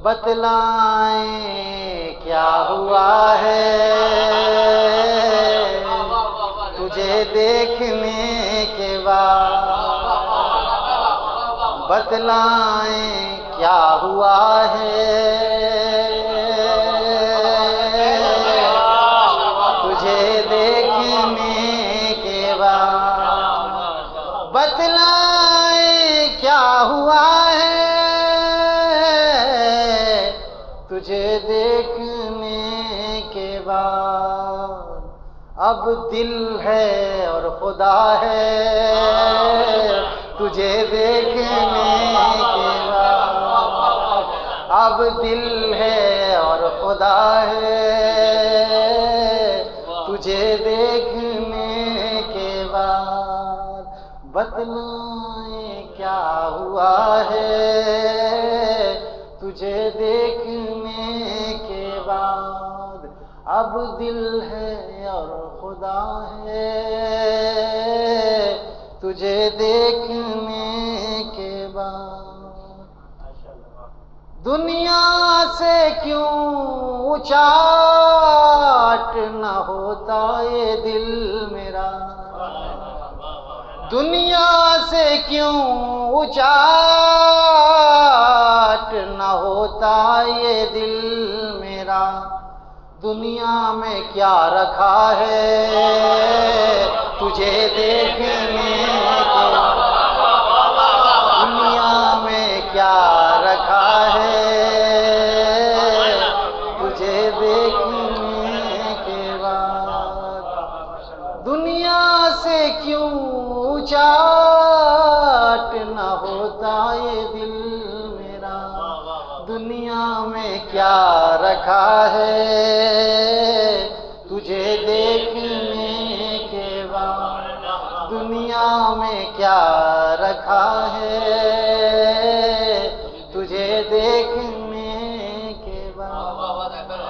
بتلائیں کیا ہوا ہے تجھے دیکھنے کے بعد، بتلائیں کیا ہوا ہے تجھے دیکھنے کے بعد، بتلائیں کیا ہوا ہے تجھے دیکھنے کے بعد، اب دل ہے اور خدا ہے تجھے دیکھنے کے بعد، اب دل ہے اور خدا ہے تجھے دیکھنے کے بعد، بتلائیں کیا ہوا ہے تجھے دیکھنے کے بعد، اب دل ہے اور خدا ہے تجھے دیکھنے کے بعد، دنیا سے کیوں اچاٹ نہ ہوتا یہ دل میرا، دنیا سے کیوں اچاٹ نہ ہوتا یہ دل میرا، دنیا میں کیا رکھا ہے تجھے دیکھنے کے بعد، دنیا میں کیا رکھا ہے تجھے دیکھنے کے بعد، دنیا سے کیوں چاٹ نہ ہوتا یہ دل میرا، دنیا میں کیا رکھا ہے تجھے دیکھنے کے بعد، دنیا میں کیا رکھا ہے تجھے دیکھنے کے بعد،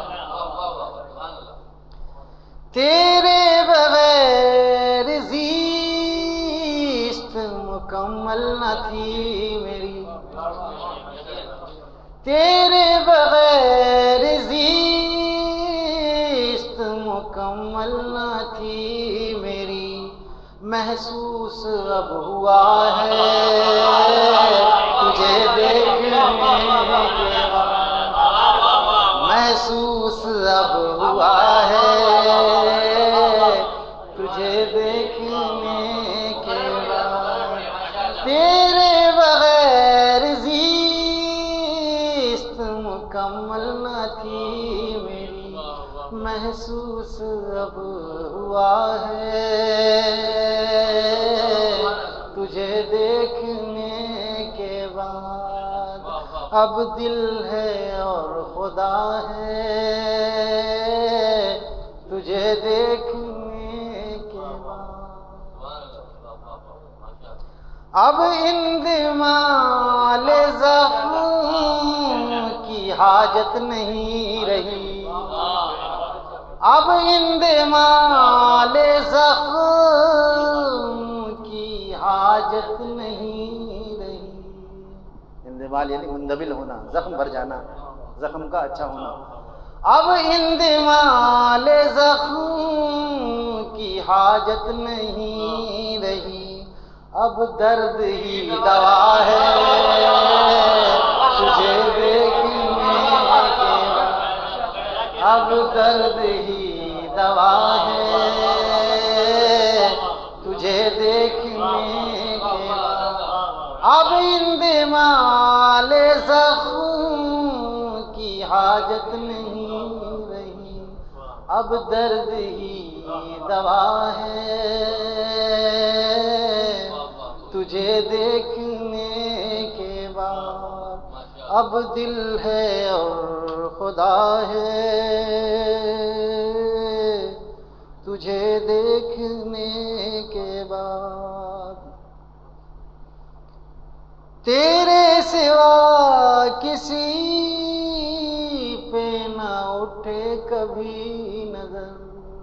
تیرے بغیر زیست مکمل نہ تھی میری، تیرے بغیر زیست مکمل نہ تھی میری، محسوس اب ہوا ہے تجھے دیکھنے کے بعد، محسوس اب ہوا ہے تجھے دیکھنے کے بعد، تیرے بغیر زیست مکمل نہ تھی میری، محسوس اب ہوا ہے تجھے دیکھنے کے بعد، اب دل ہے اور خدا ہے تجھے دیکھنے کے بعد، اب اندمال زخم کی حاجت نہیں رہی، اب اندمال زخم کی حاجت نہیں رہی، اندمال یعنی مندمل ہونا، زخم بھر جانا، زخم کا اچھا ہونا، اب اندمال زخم کی حاجت نہیں رہی، اب درد ہی دوا ہے تجھے دیکھنے کے بعد، اب درد ہی دوا ہے تجھے دیکھنے کے بعد، اب اندمال زخم کی حاجت نہیں رہی، اب درد ہی دوا ہے تجھے دیکھنے کے بعد، اب دل ہے اور خدا ہے تجھے دیکھنے کے بعد، تیرے سوا کسی پہ نہ اٹھے کبھی نظر،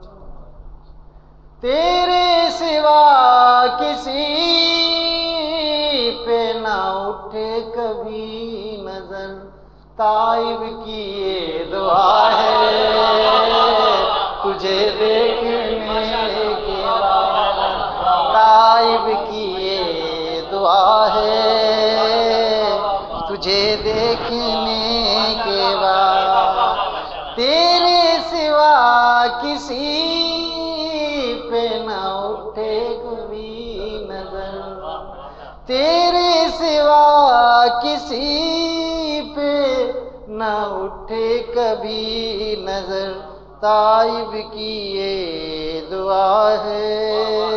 تیرے سوا کسی پہ نہ اٹھے کبھی نظر، طائب کی یہ دعا ہے تجھے دیکھنے کے بعد، طائب کی یہ دعا ہے تجھے دیکھنے کے بعد، تیرے سوا کسی پہ نہ اٹھے کبھی نظر، تیرے سوا کسی پہ نہ اٹھے کبھی نظر، طائب کی یہ دعا ہے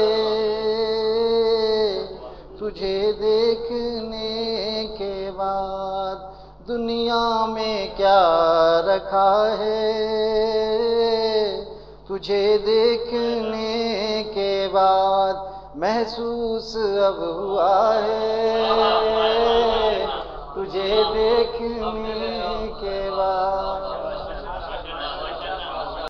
تجھے دیکھنے کے بعد، دنیا میں کیا رکھا ہے تجھے دیکھنے کے بعد، محسوس اب ہوا ہے تجھے دیکھنے کے بعد۔